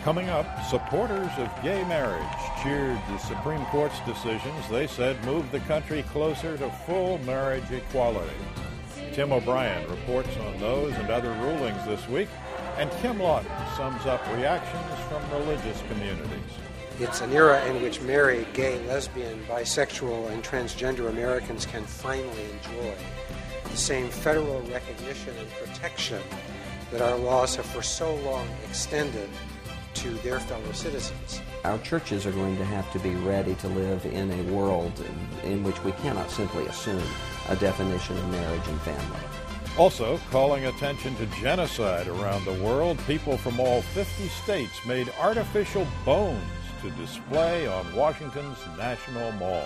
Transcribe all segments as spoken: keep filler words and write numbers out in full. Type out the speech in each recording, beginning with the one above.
Coming up, supporters of gay marriage cheered the Supreme Court's decisions they said moved the country closer to full marriage equality. Tim O'Brien reports on those and other rulings this week, and Kim Lawton sums up reactions from religious communities. It's an era in which married, gay, lesbian, bisexual, and transgender Americans can finally enjoy the same federal recognition and protection that our laws have for so long extended to their fellow citizens. Our churches are going to have to be ready to live in a world in which we cannot simply assume a definition of marriage and family. Also, calling attention to genocide around the world, people from all fifty states made artificial bones to display on Washington's National Mall.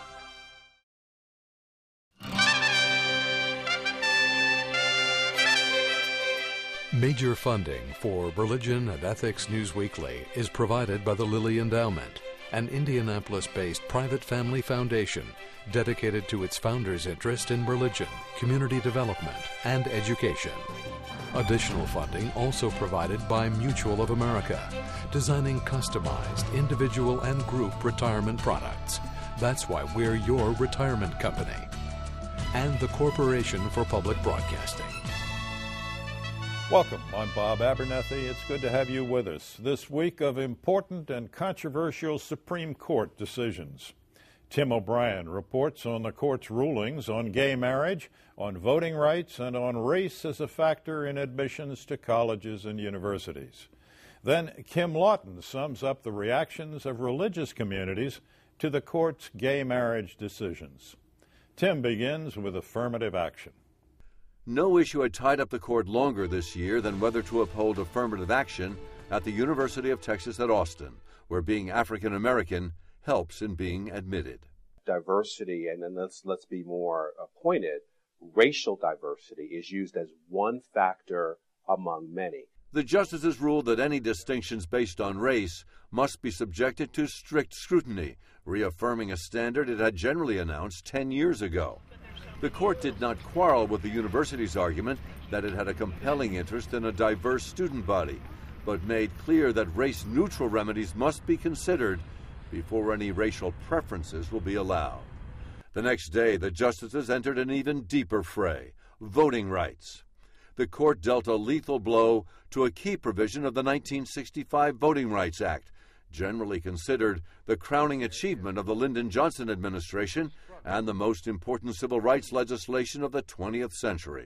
Major funding for Religion and Ethics News Weekly is provided by the Lilly Endowment, an Indianapolis-based private family foundation dedicated to its founders' interest in religion, community development, and education. Additional funding also provided by Mutual of America, designing customized individual and group retirement products. That's why we're your retirement company. And the Corporation for Public Broadcasting. Welcome. I'm Bob Abernethy. It's good to have you with us this week of important and controversial Supreme Court decisions. Tim O'Brien reports on the court's rulings on gay marriage, on voting rights, and on race as a factor in admissions to colleges and universities. Then Kim Lawton sums up the reactions of religious communities to the court's gay marriage decisions. Tim begins with affirmative action. No issue had tied up the court longer this year than whether to uphold affirmative action at the University of Texas at Austin, where being African American helps in being admitted. Diversity, and then let's let's be more pointed, racial diversity is used as one factor among many. The justices ruled that any distinctions based on race must be subjected to strict scrutiny, reaffirming a standard it had generally announced ten years ago. The court did not quarrel with the university's argument that it had a compelling interest in a diverse student body, but made clear that race-neutral remedies must be considered before any racial preferences will be allowed. The next day, the justices entered an even deeper fray, voting rights. The court dealt a lethal blow to a key provision of the nineteen sixty-five Voting Rights Act, generally considered the crowning achievement of the Lyndon Johnson administration and the most important civil rights legislation of the twentieth century.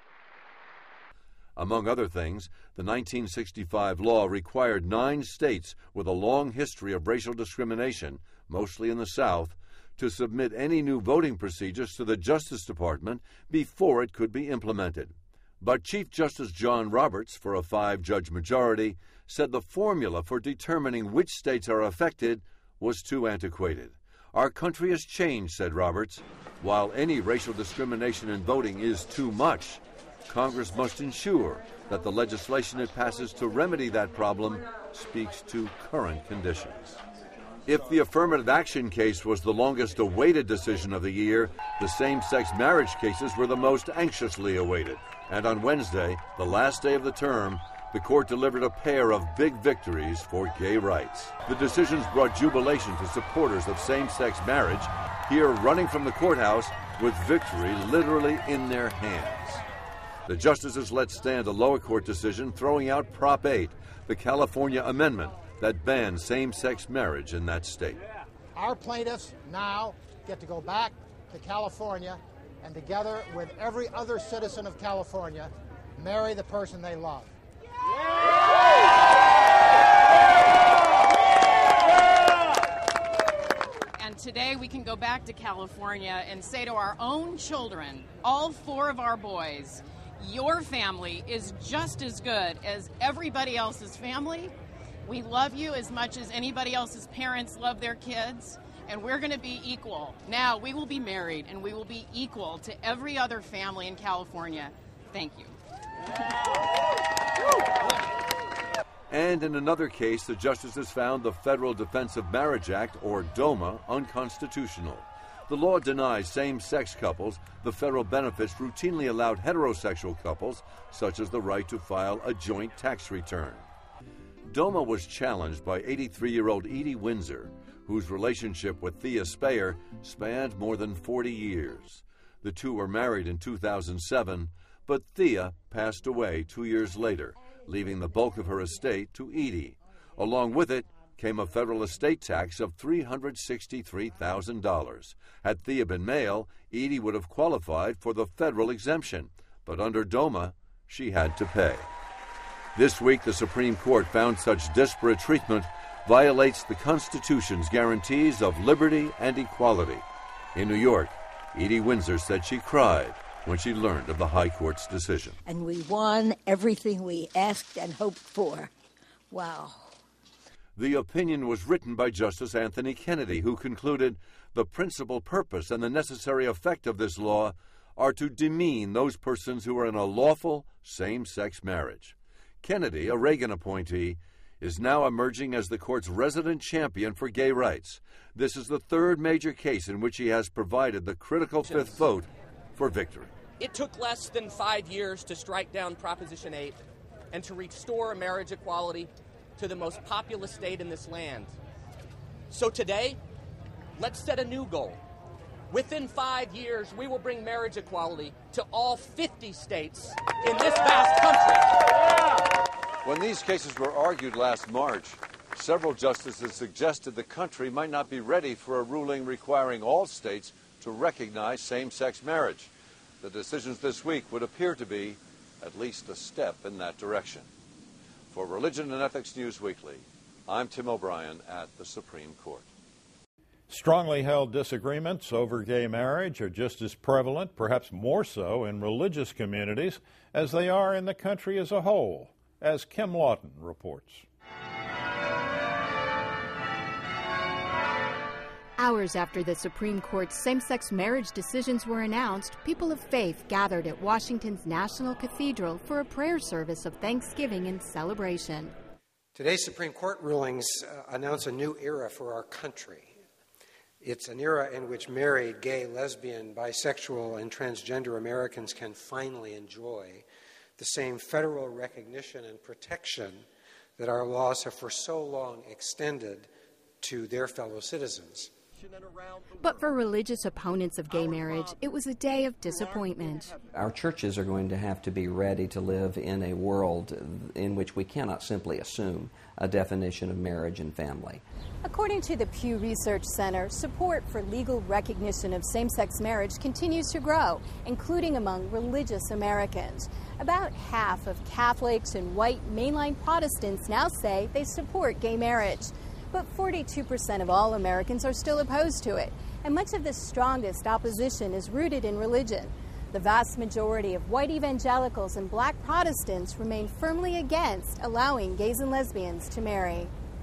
Among other things, the nineteen sixty-five law required nine states with a long history of racial discrimination, mostly in the South, to submit any new voting procedures to the Justice Department before it could be implemented. But Chief Justice John Roberts, for a five-judge majority, said the formula for determining which states are affected was too antiquated. Our country has changed, said Roberts. While any racial discrimination in voting is too much, Congress must ensure that the legislation it passes to remedy that problem speaks to current conditions. If the affirmative action case was the longest awaited decision of the year, the same-sex marriage cases were the most anxiously awaited. And on Wednesday, the last day of the term, the court delivered a pair of big victories for gay rights. The decisions brought jubilation to supporters of same-sex marriage, here running from the courthouse with victory literally in their hands. The justices let stand a lower court decision throwing out Prop eight, the California amendment that bans same-sex marriage in that state. Our plaintiffs now get to go back to California and together with every other citizen of California, marry the person they love. And today we can go back to California and say to our own children, all four of our boys, your family is just as good as everybody else's family. We love you as much as anybody else's parents love their kids, and we're going to be equal. Now, we will be married, and we will be equal to every other family in California. Thank you. And in another case, the justices found the Federal Defense of Marriage Act, or DOMA, unconstitutional. The law denies same-sex couples the federal benefits routinely allowed heterosexual couples, such as the right to file a joint tax return. DOMA was challenged by eighty-three-year-old Edie Windsor, whose relationship with Thea Speyer spanned more than forty years. The two were married in two thousand seven, but Thea passed away two years later, leaving the bulk of her estate to Edie. Along with it came a federal estate tax of three hundred sixty-three thousand dollars. Had Thea been male, Edie would have qualified for the federal exemption, but under DOMA, she had to pay. This week, the Supreme Court found such disparate treatment violates the Constitution's guarantees of liberty and equality. In New York, Edie Windsor said she cried when she learned of the High Court's decision. And we won everything we asked and hoped for. Wow. The opinion was written by Justice Anthony Kennedy, who concluded the principal purpose and the necessary effect of this law are to demean those persons who are in a lawful same-sex marriage. Kennedy, a Reagan appointee, is now emerging as the court's resident champion for gay rights. This is the third major case in which he has provided the critical fifth vote for victory. It took less than five years to strike down Proposition eight and to restore marriage equality to the most populous state in this land. So today, let's set a new goal. Within five years, we will bring marriage equality to all fifty states in this vast country. When these cases were argued last March, several justices suggested the country might not be ready for a ruling requiring all states to recognize same-sex marriage. The decisions this week would appear to be at least a step in that direction. For Religion and Ethics News Weekly, I'm Tim O'Brien at the Supreme Court. Strongly held disagreements over gay marriage are just as prevalent, perhaps more so, in religious communities as they are in the country as a whole, as Kim Lawton reports. Hours after the Supreme Court's same-sex marriage decisions were announced, people of faith gathered at Washington's National Cathedral for a prayer service of thanksgiving and celebration. Today's Supreme Court rulings uh, announce a new era for our country. It's an era in which married, gay, lesbian, bisexual, and transgender Americans can finally enjoy the same federal recognition and protection that our laws have for so long extended to their fellow citizens. But for religious opponents of gay marriage, it was a day of disappointment. Our churches are going to have to be ready to live in a world in which we cannot simply assume a definition of marriage and family. According to the Pew Research Center, support for legal recognition of same-sex marriage continues to grow, including among religious Americans. About half of Catholics and white mainline Protestants now say they support gay marriage. But forty-two percent of all Americans are still opposed to it, and much of the strongest opposition is rooted in religion. The vast majority of white evangelicals and black Protestants remain firmly against allowing gays and lesbians to marry.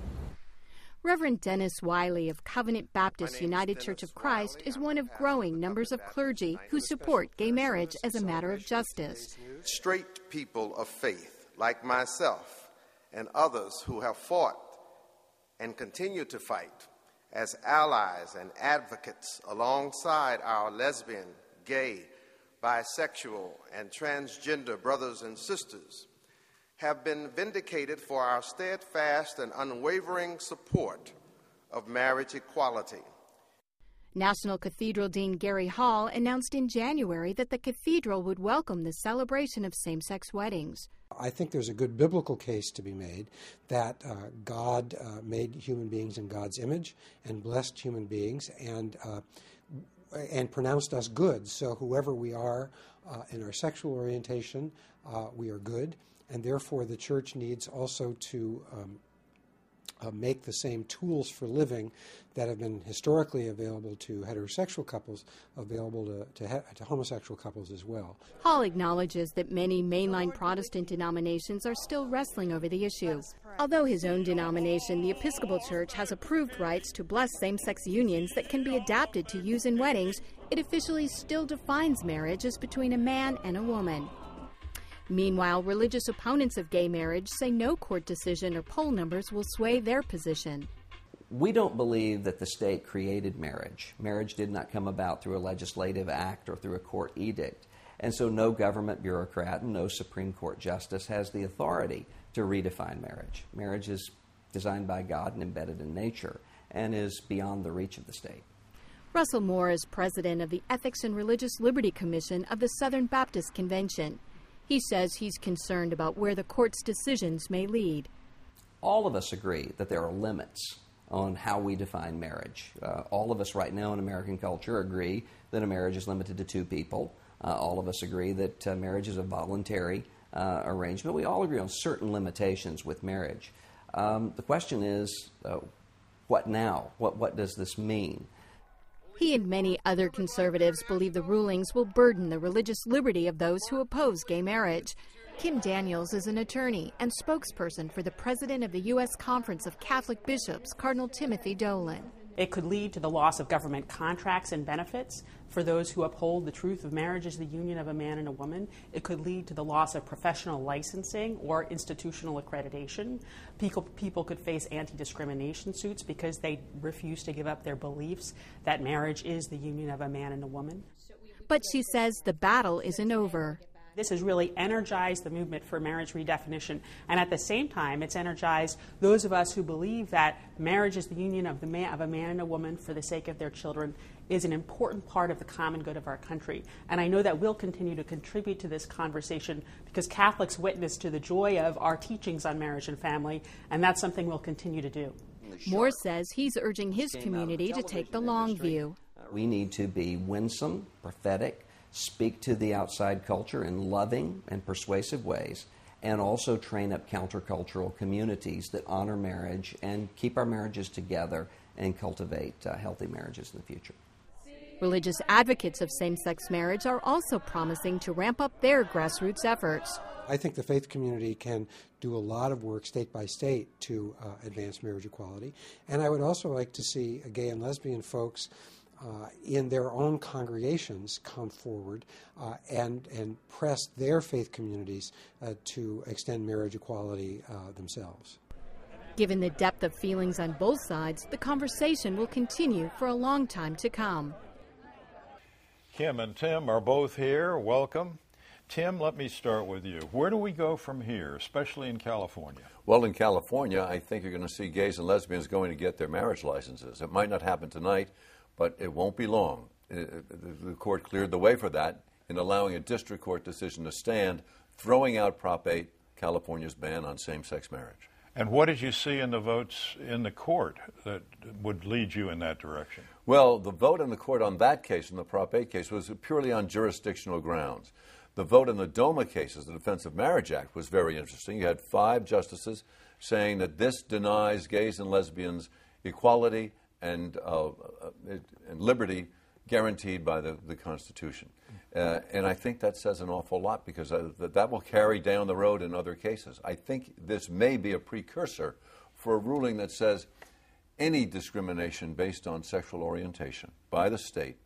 Reverend Dennis Wiley of Covenant Baptist United Church of Christ is one of growing numbers of clergy who support gay marriage as a matter of justice. Straight people of faith, like myself and others who have fought and continue to fight as allies and advocates alongside our lesbian, gay, bisexual, and transgender brothers and sisters, have been vindicated for our steadfast and unwavering support of marriage equality. National Cathedral Dean Gary Hall announced in January that the cathedral would welcome the celebration of same-sex weddings. I think there's a good biblical case to be made that uh, God uh, made human beings in God's image and blessed human beings and uh, and pronounced us good. So whoever we are uh, in our sexual orientation, uh, we are good, and therefore the church needs also to um, uh, make the same tools for living that have been historically available to heterosexual couples available to, to, he- to homosexual couples as well. Hall acknowledges that many mainline Protestant denominations are still wrestling over the issue. Although his own denomination, the Episcopal Church, has approved rights to bless same-sex unions that can be adapted to use in weddings, it officially still defines marriage as between a man and a woman. Meanwhile, religious opponents of gay marriage say no court decision or poll numbers will sway their position. We don't believe that the state created marriage. Marriage did not come about through a legislative act or through a court edict. And so no government bureaucrat and no Supreme Court justice has the authority to redefine marriage. Marriage is designed by God and embedded in nature and is beyond the reach of the state. Russell Moore is president of the Ethics and Religious Liberty Commission of the Southern Baptist Convention. He says he's concerned about where the court's decisions may lead. All of us agree that there are limits on how we define marriage. Uh, all of us right now in American culture agree that a marriage is limited to two people. Uh, all of us agree that uh, marriage is a voluntary uh, arrangement. We all agree on certain limitations with marriage. Um, the question is, uh, what now? What, what does this mean? He and many other conservatives believe the rulings will burden the religious liberty of those who oppose gay marriage. Kim Daniels is an attorney and spokesperson for the president of the U S Conference of Catholic Bishops, Cardinal Timothy Dolan. It could lead to the loss of government contracts and benefits for those who uphold the truth of marriage as the union of a man and a woman. It could lead to the loss of professional licensing or institutional accreditation. People, people could face anti-discrimination suits because they refuse to give up their beliefs that marriage is the union of a man and a woman. But she says the battle isn't over. This has really energized the movement for marriage redefinition, and at the same time, it's energized those of us who believe that marriage is the union of, the man, of a man and a woman for the sake of their children is an important part of the common good of our country. And I know that we'll continue to contribute to this conversation because Catholics witness to the joy of our teachings on marriage and family, and that's something we'll continue to do. Moore says he's urging his community to take the long view. We need to be winsome, prophetic, speak to the outside culture in loving and persuasive ways, and also train up countercultural communities that honor marriage and keep our marriages together and cultivate uh, healthy marriages in the future. Religious advocates of same-sex marriage are also promising to ramp up their grassroots efforts. I think the faith community can do a lot of work state by state to uh, advance marriage equality. And I would also like to see gay and lesbian folks Uh, in their own congregations come forward uh, and, and press their faith communities uh, to extend marriage equality uh, themselves. Given the depth of feelings on both sides, the conversation will continue for a long time to come. Kim and Tim are both here. Welcome. Tim, let me start with you. Where do we go from here, especially in California? Well, in California, I think you're going to see gays and lesbians going to get their marriage licenses. It might not happen tonight, but it won't be long. The court cleared the way for that in allowing a district court decision to stand, throwing out Prop eight, California's ban on same-sex marriage. And what did you see in the votes in the court that would lead you in that direction? Well, the vote in the court on that case, in the Prop eight case, was purely on jurisdictional grounds. The vote in the DOMA cases, the Defense of Marriage Act, was very interesting. You had five justices saying that this denies gays and lesbians equality and, uh, and liberty guaranteed by the, the Constitution. Uh, and I think that says an awful lot because uh, that, that will carry down the road in other cases. I think this may be a precursor for a ruling that says any discrimination based on sexual orientation by the state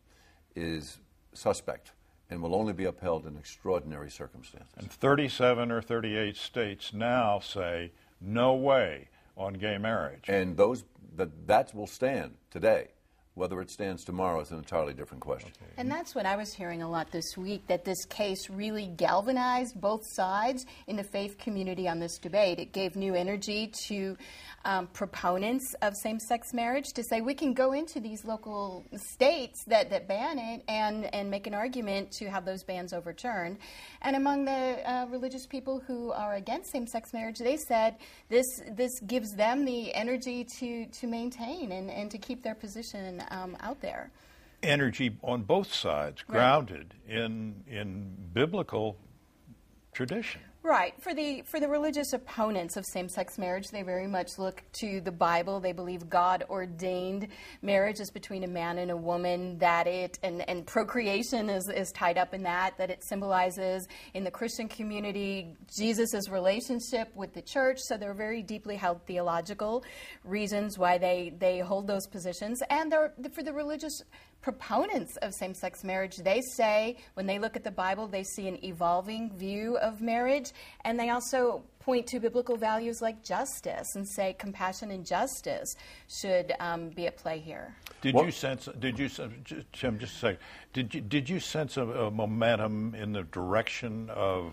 is suspect and will only be upheld in extraordinary circumstances. And thirty-seven or thirty-eight states now say no way on gay marriage. And those that that will stand today. Whether it stands tomorrow is an entirely different question. Okay. And that's what I was hearing a lot this week, that this case really galvanized both sides in the faith community on this debate. It gave new energy to um, proponents of same-sex marriage to say we can go into these local states that, that ban it and, and make an argument to have those bans overturned. And among the uh, religious people who are against same-sex marriage, they said this this gives them the energy to, to maintain and, and to keep their position Um, out there. Energy on both sides, grounded right. in in biblical tradition. Right. For the for the religious opponents of same-sex marriage, they very much look to the Bible. They believe God ordained marriage is between a man and a woman, that it, and, and procreation is, is tied up in that, that it symbolizes in the Christian community Jesus' relationship with the church. So they're very deeply held theological reasons why they, they hold those positions. And they're, for the religious proponents of same-sex marriage, they say when they look at the Bible, they see an evolving view of marriage, and they also point to biblical values like justice and say compassion and justice should um, be at play here. Did what? you sense? Did you, Tim? Just a second. Did you did you sense a, a momentum in the direction of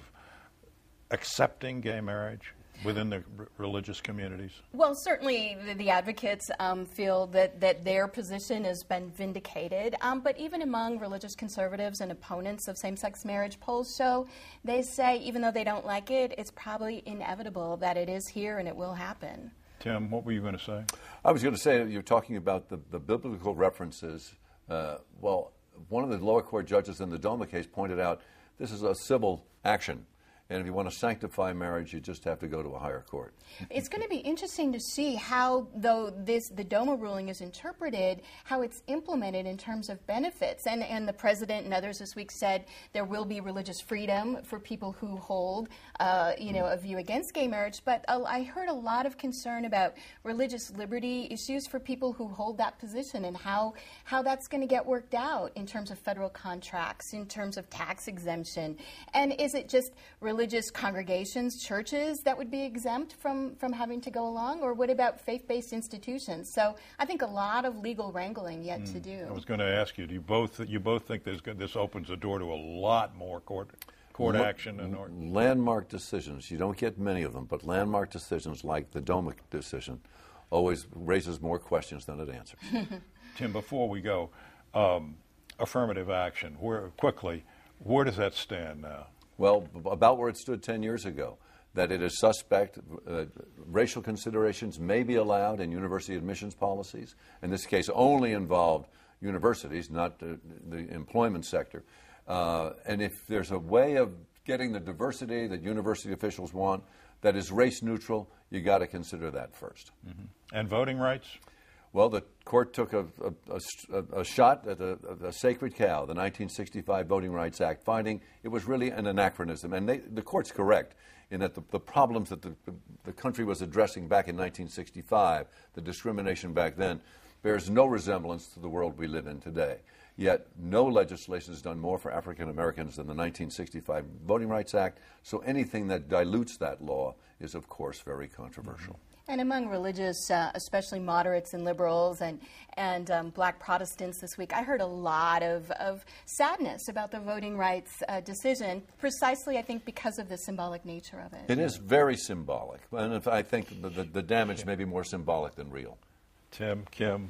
accepting gay marriage within the r- religious communities? Well, certainly the, the advocates um, feel that, that their position has been vindicated, um, but even among religious conservatives and opponents of same-sex marriage, polls show, they say even though they don't like it, it's probably inevitable that it is here and it will happen. Tim, what were you going to say? I was going to say, you're talking about the, the biblical references. Uh, well, one of the lower court judges in the DOMA case pointed out this is a civil action. And if you want to sanctify marriage, you just have to go to a higher court. It's going to be interesting to see how, though this the DOMA ruling is interpreted, how it's implemented in terms of benefits. And, and the president and others this week said there will be religious freedom for people who hold, uh, you know, a view against gay marriage. But uh, I heard a lot of concern about religious liberty issues for people who hold that position and how how that's going to get worked out in terms of federal contracts, in terms of tax exemption, and is it just religious congregations, churches that would be exempt from, from having to go along, or what about faith-based institutions? So I think a lot of legal wrangling yet mm. to do. I was going to ask you, do you both you both think there's, this opens the door to a lot more court court L- action? And or- landmark decisions, you don't get many of them, but landmark decisions like the DOMA decision always raises more questions than it answers. Tim, before we go, um, affirmative action, where quickly, where does that stand now? Well, about where it stood ten years ago, that it is suspect. Uh, racial considerations may be allowed in university admissions policies. In this case, only involved universities, not the, the employment sector. Uh, and if there's a way of getting the diversity that university officials want that is race neutral, you got to consider that first. Mm-hmm. And voting rights? Well, the court took a, a, a, a shot at a, a sacred cow, the nineteen sixty-five Voting Rights Act, finding it was really an anachronism. And they, the court's correct in that the, the problems that the, the country was addressing back in nineteen sixty-five, the discrimination back then, bears no resemblance to the world we live in today. Yet no legislation has done more for African Americans than the nineteen sixty-five Voting Rights Act, so anything that dilutes that law is, of course, very controversial. Mm-hmm. And among religious, uh, especially moderates and liberals and, and um, black Protestants this week, I heard a lot of, of sadness about the voting rights uh, decision, precisely, I think, because of the symbolic nature of it. It is very symbolic, and if I think the, the, the damage may be more symbolic than real. Tim, Kim,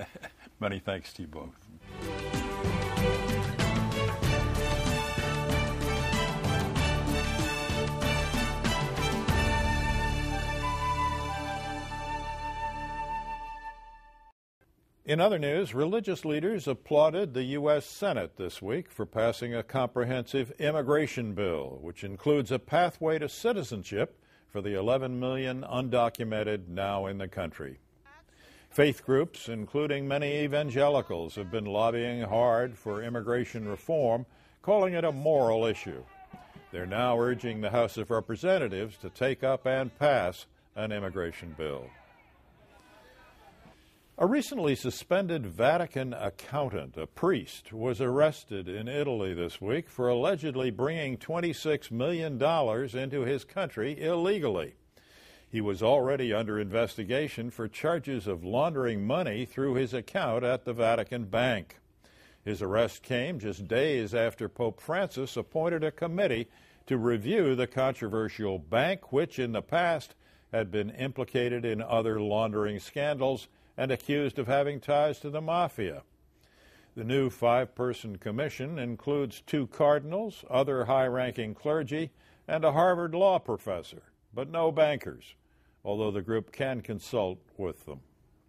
many thanks to you both. In other news, religious leaders applauded the U S Senate this week for passing a comprehensive immigration bill, which includes a pathway to citizenship for the eleven million undocumented now in the country. Faith groups, including many evangelicals, have been lobbying hard for immigration reform, calling it a moral issue. They're now urging the House of Representatives to take up and pass an immigration bill. A recently suspended Vatican accountant, a priest, was arrested in Italy this week for allegedly bringing twenty-six million dollars into his country illegally. He was already under investigation for charges of laundering money through his account at the Vatican Bank. His arrest came just days after Pope Francis appointed a committee to review the controversial bank, which in the past had been implicated in other laundering scandals and accused of having ties to the mafia. The new five-person commission includes two cardinals, other high-ranking clergy, and a Harvard law professor, but no bankers, although the group can consult with them.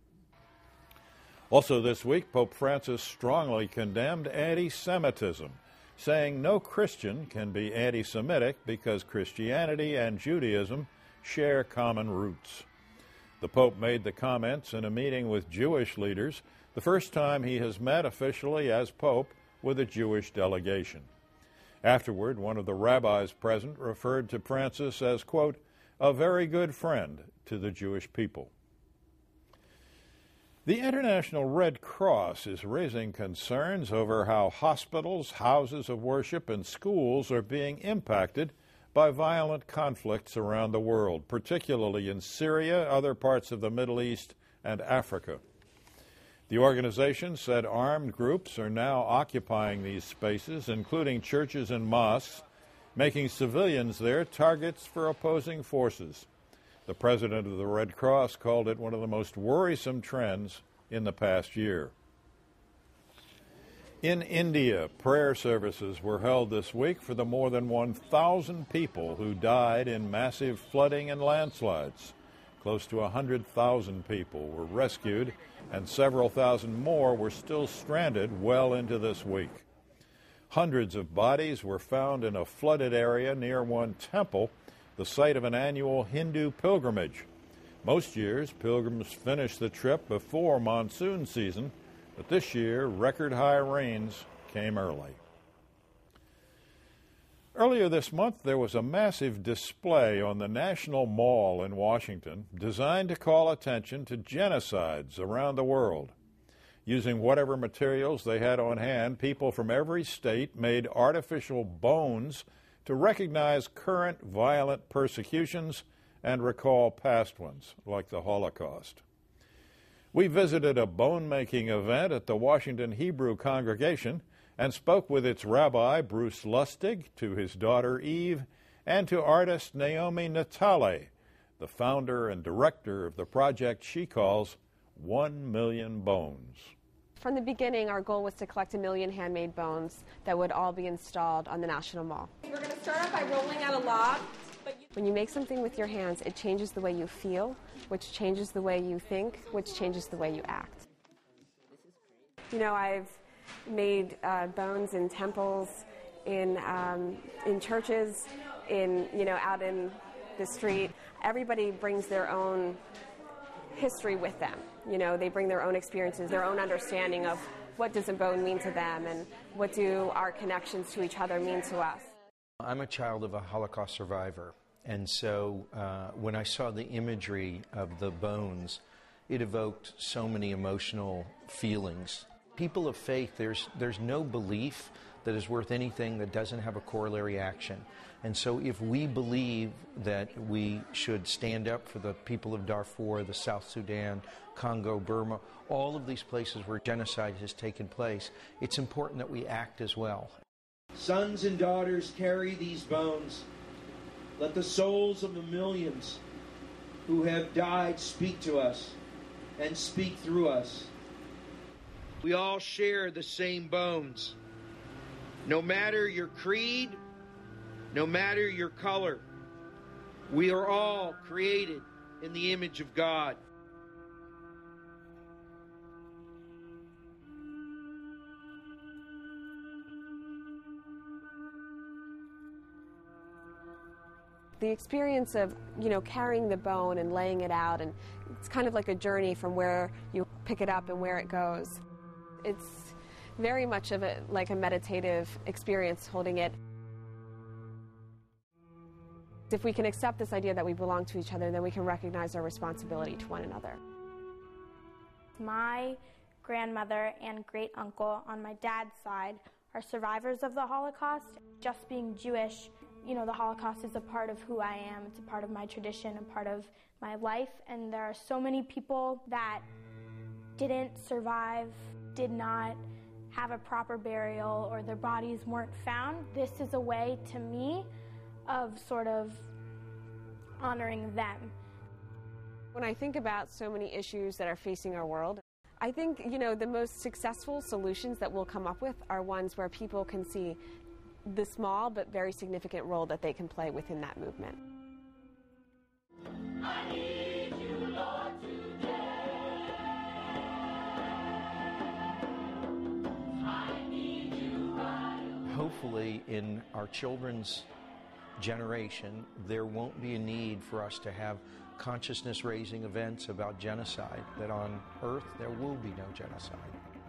Also this week, Pope Francis strongly condemned anti-Semitism, saying no Christian can be anti-Semitic because Christianity and Judaism share common roots. The Pope made the comments in a meeting with Jewish leaders, the first time he has met officially as Pope with a Jewish delegation. Afterward, one of the rabbis present referred to Francis as, quote, a very good friend to the Jewish people. The International Red Cross is raising concerns over how hospitals, houses of worship, and schools are being impacted by violent conflicts around the world, particularly in Syria, other parts of the Middle East, and Africa. The organization said armed groups are now occupying these spaces, including churches and mosques, making civilians there targets for opposing forces. The president of the Red Cross called it one of the most worrisome trends in the past year. In India, prayer services were held this week for the more than one thousand people who died in massive flooding and landslides. Close to one hundred thousand people were rescued, and several thousand more were still stranded well into this week. Hundreds of bodies were found in a flooded area near one temple, the site of an annual Hindu pilgrimage. Most years, pilgrims finish the trip before monsoon season, but this year, record-high rains came early. Earlier this month, there was a massive display on the National Mall in Washington designed to call attention to genocides around the world. Using whatever materials they had on hand, people from every state made artificial bones to recognize current violent persecutions and recall past ones, like the Holocaust. We visited a bone-making event at the Washington Hebrew congregation and spoke with its rabbi, Bruce Lustig, to his daughter, Eve, and to artist Naomi Natale, the founder and director of the project she calls One Million Bones. From the beginning, our goal was to collect a million handmade bones that would all be installed on the National Mall. We're going to start off by rolling out a log. When you make something with your hands, it changes the way you feel, which changes the way you think, which changes the way you act. You know, I've made uh, bones in temples, in um, in churches, in you know, out in the street. Everybody brings their own history with them. You know, they bring their own experiences, their own understanding of what does a bone mean to them and what do our connections to each other mean to us. I'm a child of a Holocaust survivor, and so uh, when I saw the imagery of the bones, it evoked so many emotional feelings. People of faith, there's, there's no belief that is worth anything that doesn't have a corollary action. And so if we believe that we should stand up for the people of Darfur, the South Sudan, Congo, Burma, all of these places where genocide has taken place, it's important that we act as well. Sons and daughters, carry these bones. Let the souls of the millions who have died speak to us and speak through us. We all share the same bones. No matter your creed, no matter your color, we are all created in the image of God. The experience of, you know, carrying the bone and laying it out, and it's kind of like a journey from where you pick it up and where it goes. It's very much of a, like a meditative experience holding it. If we can accept this idea that we belong to each other, then we can recognize our responsibility to one another. My grandmother and great uncle on my dad's side are survivors of the Holocaust. Just being Jewish, you know, the Holocaust is a part of who I am. It's a part of my tradition, a part of my life. And there are so many people that didn't survive, did not have a proper burial, or their bodies weren't found. This is a way, to me, of sort of honoring them. When I think about so many issues that are facing our world, I think, you know, the most successful solutions that we'll come up with are ones where people can see the small but very significant role that they can play within that movement. I need you, Lord, today. I need you right. Hopefully in our children's generation, there won't be a need for us to have consciousness-raising events about genocide, that on Earth there will be no genocide.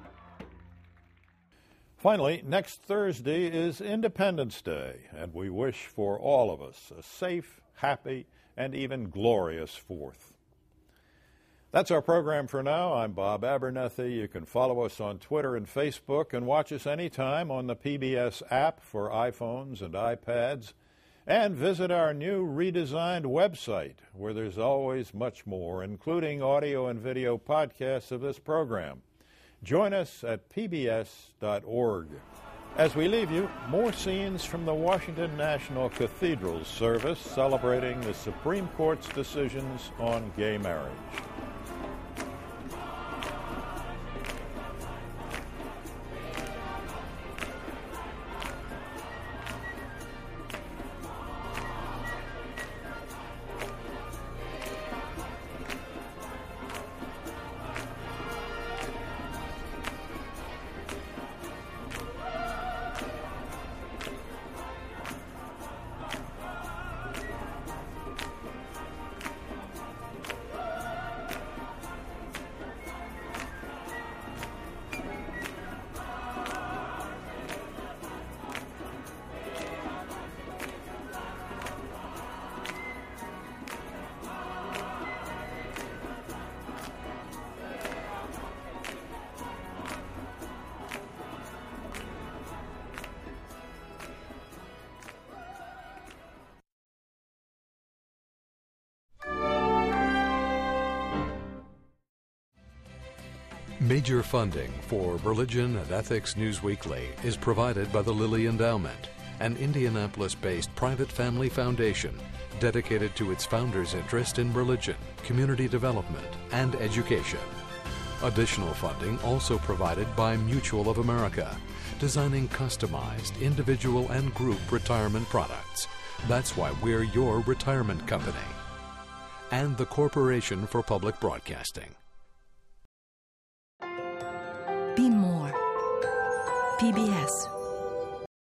Finally, next Thursday is Independence Day, and we wish for all of us a safe, happy, and even glorious Fourth. That's our program for now. I'm Bob Abernethy. You can follow us on Twitter and Facebook and watch us anytime on the P B S app for iPhones and iPads. And visit our new redesigned website, where there's always much more, including audio and video podcasts of this program. Join us at P B S dot org. As we leave you, more scenes from the Washington National Cathedral's service celebrating the Supreme Court's decisions on gay marriage. Major funding for Religion and Ethics News Weekly is provided by the Lilly Endowment, an Indianapolis-based private family foundation dedicated to its founders' interest in religion, community development, and education. Additional funding also provided by Mutual of America, designing customized individual and group retirement products. That's why we're your retirement company. And the Corporation for Public Broadcasting. Be more. P B S.